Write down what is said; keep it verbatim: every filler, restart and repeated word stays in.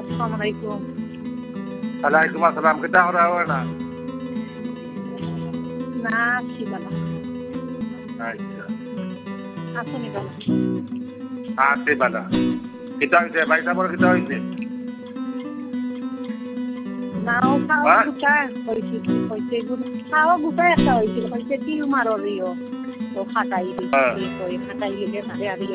Assalamualaikum. Waalaikumsalam. Kita orang mana? Nasi bala. আচ্ছা Asuni bala. আছে বালা কিতা হইছে বাইসা বড় কিতা হইছে Nao kao হ্যাঁ? guta hoiছে hoiছে গুণ খাও গুটা একটা হইছিল হইছে তিল মারো রিও তো খাটাই দিছি কই খাটাই গেলে তারে আদি